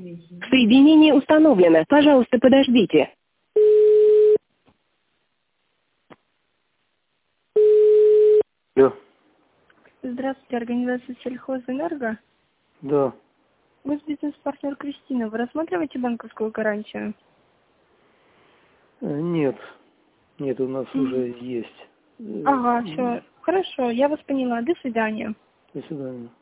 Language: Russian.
Соединение установлено. Пожалуйста, подождите. Алло. Здравствуйте, организация Сельхозэнерго. Да. Вы бизнес-партнер Кристина. Вы рассматриваете банковскую гарантию? Нет. Нет, у нас уже есть. Ага, все. Хорошо, я вас поняла. До свидания. До свидания.